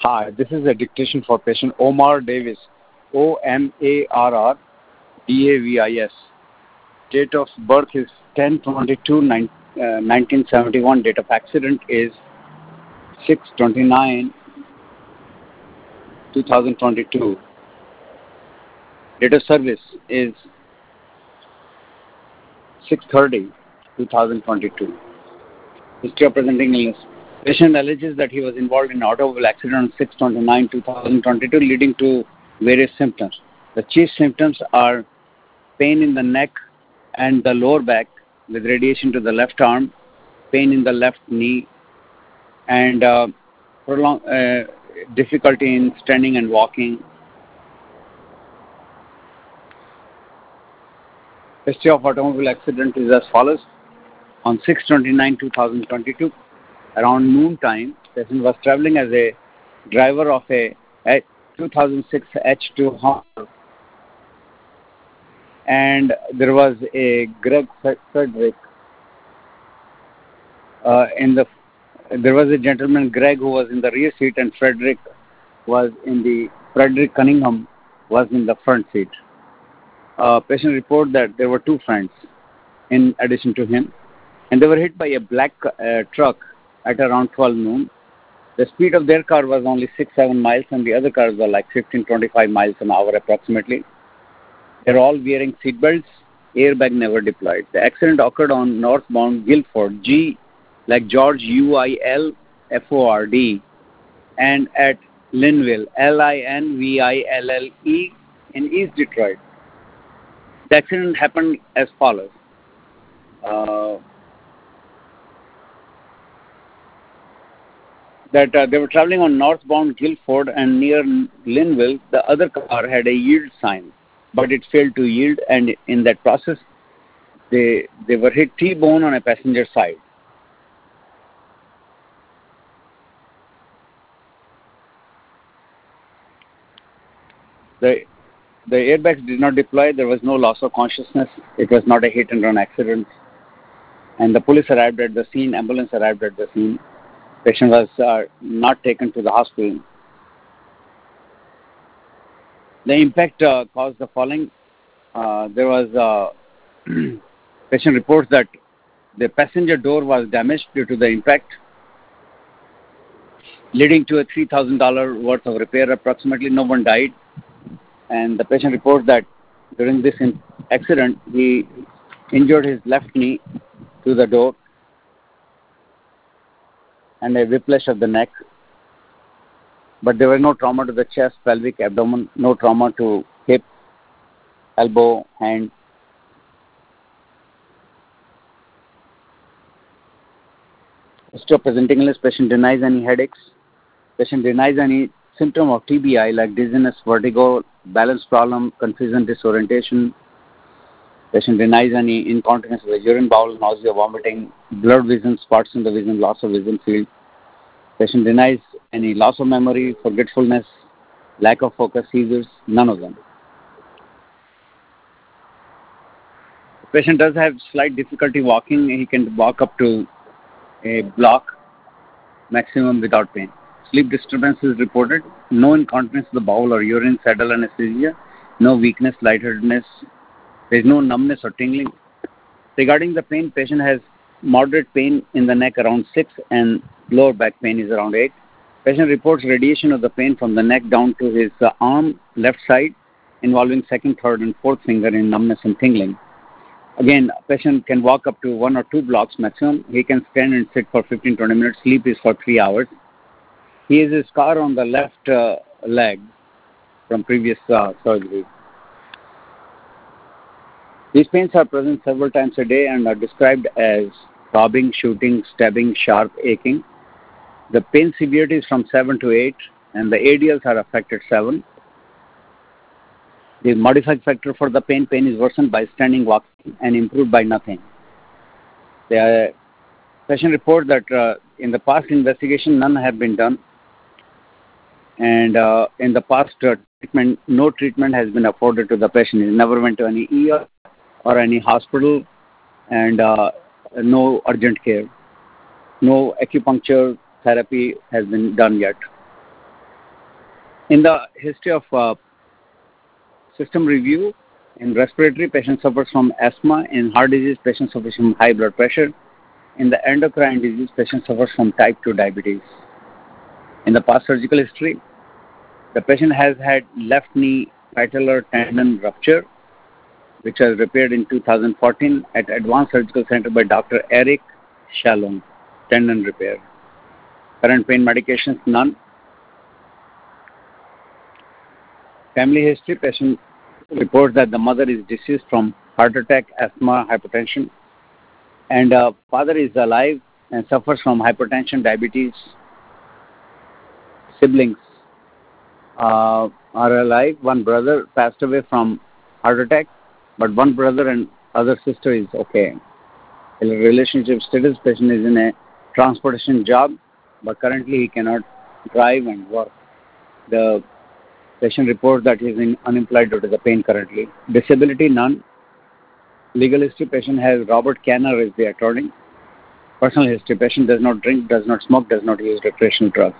Hi, this is a dictation for patient Omar Davis, OMARRDAVIS. Date of birth is 10/22/1971. Date of accident is 6/29/2022. Date of service is 6/30/2022. History of presenting illness. Patient alleges that he was involved in an automobile accident on 6/29/2022, leading to various symptoms. The chief symptoms are pain in the neck and the lower back with radiation to the left arm, pain in the left knee, and difficulty in standing and walking. History of automobile accident is as follows. On 6/29/2022, around noon time, person was traveling as a driver of a 2006 H2 Honda, and there was a Greg Frederick there was a gentleman, Greg, who was in the rear seat, and Frederick Cunningham was in the front seat. Patient report that there were two friends in addition to him, and they were hit by a black truck at around 12 noon. The speed of their car was only 6-7 miles, and the other cars were like 15-25 miles an hour approximately. They're all wearing seatbelts. Airbag never deployed. The accident occurred on northbound Guilford, G like George, UILFORD, and at Linville, LINVILLE, in East Detroit. The accident happened as follows. They were traveling on northbound Guilford, and near Linville, the other car had a yield sign, but it failed to yield, and in that process, they were hit T-bone on a passenger side. The airbags did not deploy. There was no loss of consciousness. It was not a hit-and-run accident. And the police arrived at the scene. Ambulance arrived at the scene. Patient was not taken to the hospital. The impact caused the following. There was patient reports that the passenger door was damaged due to the impact, leading to a $3,000 worth of repair approximately. No one died. And the patient reports that during this accident, he injured his left knee to the door and a whiplash of the neck. But there was no trauma to the chest, pelvic, abdomen, no trauma to hip, elbow, hand. History of presenting illness. Patient denies any headaches. Patient denies any symptom of TBI like dizziness, vertigo, balance problem, confusion, disorientation. Patient denies any incontinence with urine, bowel, nausea, vomiting, blurred vision, spots in the vision, loss of vision field. Patient denies any loss of memory, forgetfulness, lack of focus, seizures, none of them. The patient does have slight difficulty walking. He can walk up to a block maximum without pain. Sleep disturbance is reported. No incontinence of the bowel or urine, saddle anesthesia. No weakness, lightheadedness. There is no numbness or tingling. Regarding the pain, patient has moderate pain in the neck around 6 and lower back pain is around 8. Patient reports radiation of the pain from the neck down to his arm, left side, involving second, third, and fourth finger in numbness and tingling. Again, patient can walk up to 1 or 2 blocks maximum. He can stand and sit for 15-20 minutes. Sleep is for 3 hours. He has a scar on the left leg from previous surgery. These pains are present several times a day and are described as throbbing, shooting, stabbing, sharp, aching. The pain severity is from 7 to 8, and the ADLs are affected 7. The modified factor for the pain is worsened by standing, walking, and improved by nothing. The patient report that in the past investigation, none have been done. And in the past treatment, no treatment has been afforded to the patient. He never went to any ER or any hospital, and no urgent care. No acupuncture therapy has been done yet. In the history of system review, in respiratory, patient suffers from asthma. In heart disease, patient suffers from high blood pressure. In the endocrine disease, patient suffers from type 2 diabetes. In the past surgical history, the patient has had left knee patellar tendon rupture, which was repaired in 2014 at Advanced Surgical Center by Dr. Eric Shalom, tendon repair. Current pain medications, none. Family history, patient reports that the mother is deceased from heart attack, asthma, hypertension, and father is alive and suffers from hypertension, diabetes. Siblings are alive. One brother passed away from heart attack, but one brother and other sister is okay. The relationship status, patient is in a transportation job, but currently he cannot drive and work. The patient reports that he is unemployed due to the pain currently. Disability, none. Legal history, patient has Robert Canner as the attorney. Personal history, patient does not drink, does not smoke, does not use recreational drugs.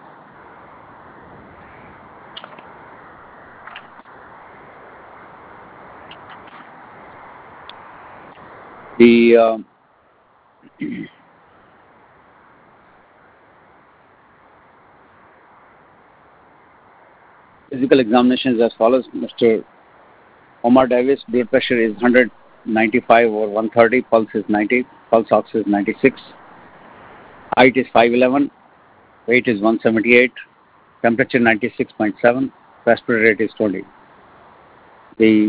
The physical examination is as follows. Mr. Omar Davis, blood pressure is 195 over 130, pulse is 90, pulse ox is 96, height is 5'11", weight is 178, temperature 96.7, respiratory rate is 20. The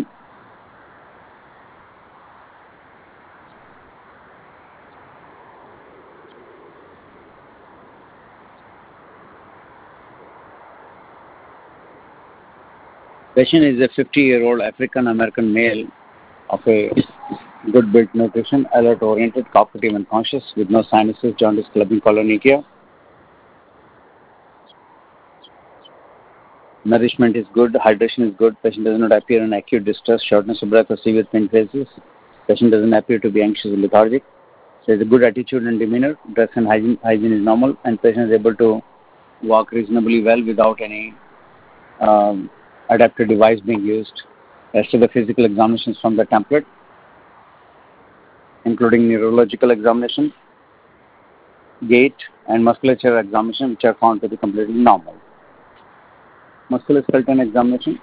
patient is a 50-year-old African-American male of a good built nutrition, alert oriented, cooperative and conscious, with no sinuses, jaundice, clubbing, colonychia. Nourishment is good, hydration is good, patient does not appear in acute distress, shortness of breath or severe pain phases. Patient doesn't appear to be anxious or lethargic. So there's a good attitude and demeanor, dress and hygiene is normal, and patient is able to walk reasonably well without any adaptive device being used. Rest of the physical examinations from the template, including neurological examination, gait, and musculature examination, which are found to be completely normal. Musculoskeletal examination,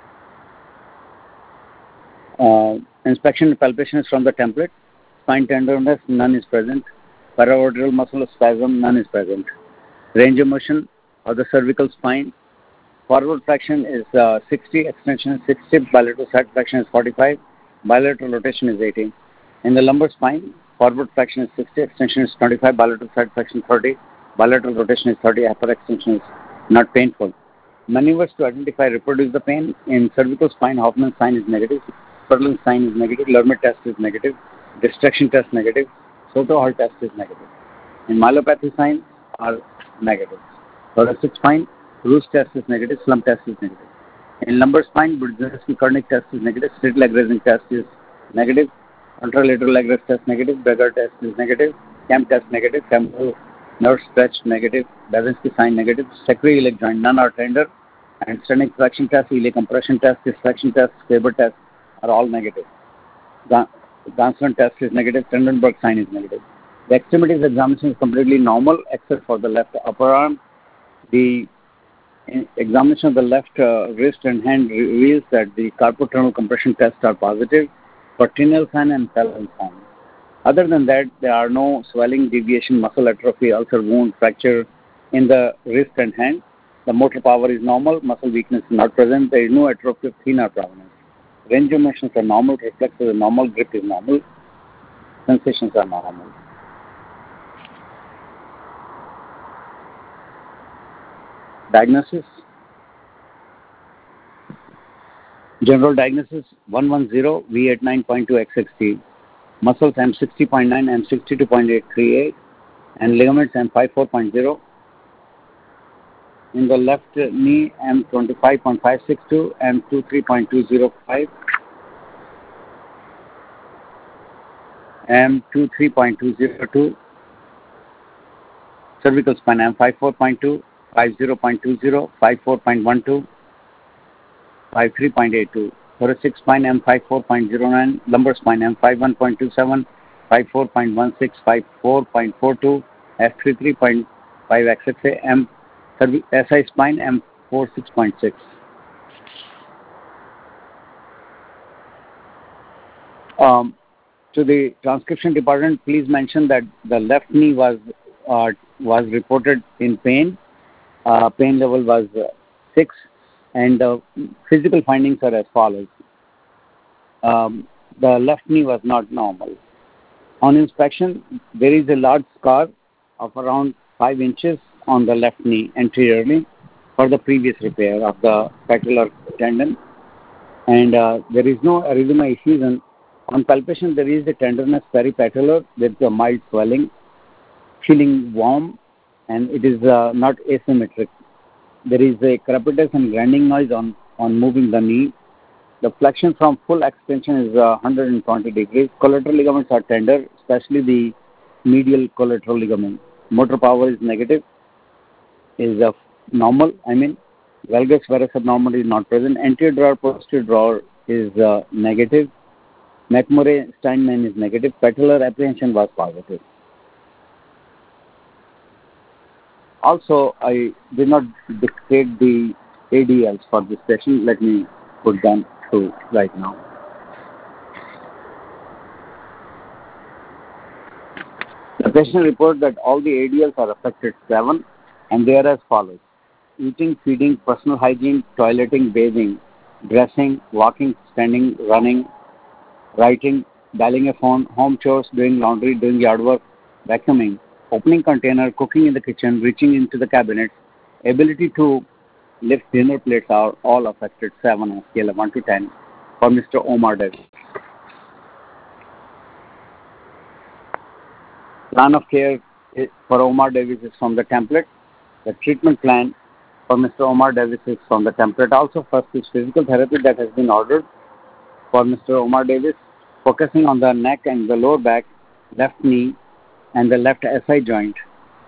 inspection and palpation is from the template. Spine tenderness, none is present. Paravertebral muscle spasm, none is present. Range of motion of the cervical spine, forward flexion is 60, extension is 60, bilateral side flexion is 45, bilateral rotation is 80. In the lumbar spine, forward flexion is 60, extension is 25, bilateral side flexion 30, bilateral rotation is 30, upper extension is not painful. Maneuvers to identify reproduce the pain. In cervical spine, Hoffman sign is negative, Sutherland sign is negative, Lermit test is negative, distraction test negative, Soto Hall test is negative. In myelopathy signs are negative. Thoracic spine, Roos test is negative, slump test is negative. In lumbar spine, Budzinski-Koenig test is negative, straight leg raising test is negative, contralateral leg raise test negative, Beggar test is negative, Kemp test negative, femoral nerve stretch negative, Babinski sign negative, sacroiliac joint, none are tender, and standing flexion test, iliac compression test, disflexion test, Faber test are all negative. Gansland test is negative, Trendelenburg sign is negative. The extremities examination is completely normal except for the left upper arm. The examination of the left wrist and hand reveals that the carpal compression tests are positive for Tinel sign and Fallon sign. Other than that, there are no swelling, deviation, muscle atrophy, ulcer, wound, fracture in the wrist and hand. The motor power is normal, muscle weakness is not present, there is no atrophy of thenar prominence. Range of motions are normal, reflexes are normal, grip is normal, sensations are normal. Diagnosis. General diagnosis 110 V89.2 XXT. Muscles M60.9, M62.838, and ligaments M54.0. In the left knee, M25.562, M23.205, M23.202, cervical spine M54.2, 50.20, 54.12, 53.82. Thoracic spine M54.09, lumbar spine M51.27, 54.16, 54.42, F33.5 XXA, SI spine M46.6. To the transcription department, please mention that the left knee was reported in pain. Pain level was 6, and physical findings are as follows. The left knee was not normal. On inspection, there is a large scar of around 5 inches on the left knee anteriorly for the previous repair of the patellar tendon, and there is no erythema effusion. On palpation, there is a tenderness peripatellar with a mild swelling, feeling warm, and it is not asymmetric. There is a crepitus and grinding noise on moving the knee. The flexion from full extension is 120 degrees. Collateral ligaments are tender, especially the medial collateral ligament. Motor power is negative, is normal. Valgus varus abnormal is not present. Anterior drawer, posterior drawer is negative. McMurray-Steinman is negative. Patellar apprehension was positive. Also, I did not dictate the ADLs for this session. Let me put them through right now. The patient reports that all the ADLs are affected 7, and they are as follows: eating, feeding, personal hygiene, toileting, bathing, dressing, walking, standing, running, writing, dialing a phone, home chores, doing laundry, doing yard work, vacuuming, opening container, cooking in the kitchen, reaching into the cabinets, ability to lift dinner plates are all affected 7 on a scale of 1 to 10 for Mr. Omar Davis. Plan of care for Omar Davis is from the template. The treatment plan for Mr. Omar Davis is from the template. Also, first is physical therapy that has been ordered for Mr. Omar Davis, focusing on the neck and the lower back, left knee, and the left SI joint,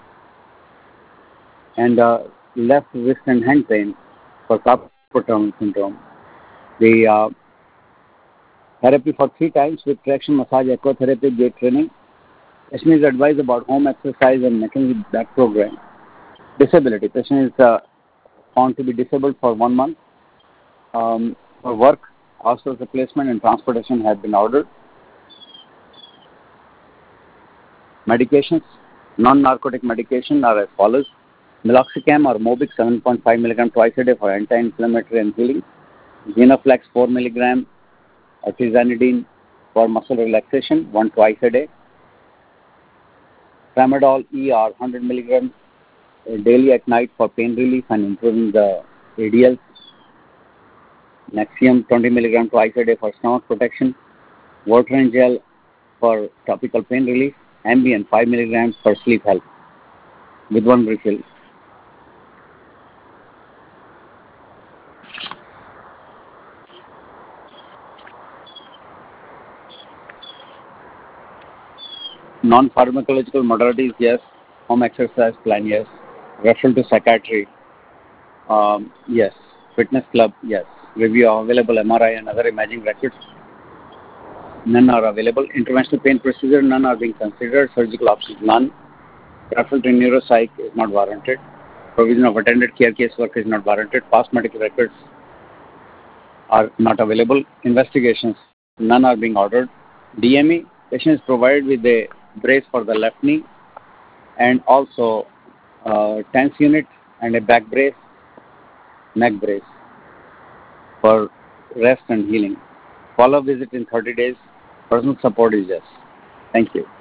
and left wrist and hand pain for carpal tunnel syndrome. The therapy for 3 times with traction massage, ecotherapy, gait training. Patient is advised about home exercise and mechanism back program. Disability. Patient is found to be disabled for 1 month. For work, hospital replacement and transportation have been ordered. Medications. Non-narcotic medication are as follows: Meloxicam or Mobix 7.5 mg twice a day for anti-inflammatory and healing. Genoflex 4 mg, Tizanidine for muscle relaxation, 1 twice a day. Tramadol ER 100 mg daily at night for pain relief and improving the ADLs. Nexium 20 mg twice a day for stomach protection. Votrient gel for topical pain relief. Ambien 5 mg for sleep help with 1 refill. Non-pharmacological modalities, yes. Home exercise plan, yes. Referral to psychiatry, yes. Fitness club, yes. Review of available MRI and other imaging records, none are available. Interventional pain procedure, none are being considered. Surgical options, none. Referral to neuropsych is not warranted. Provision of attended care casework is not warranted. Past medical records are not available. Investigations, none are being ordered. DME, patient is provided with a brace for the left knee and also tense unit and a back brace, neck brace for rest and healing. Follow visit in 30 days. Personal support is yes. Thank you.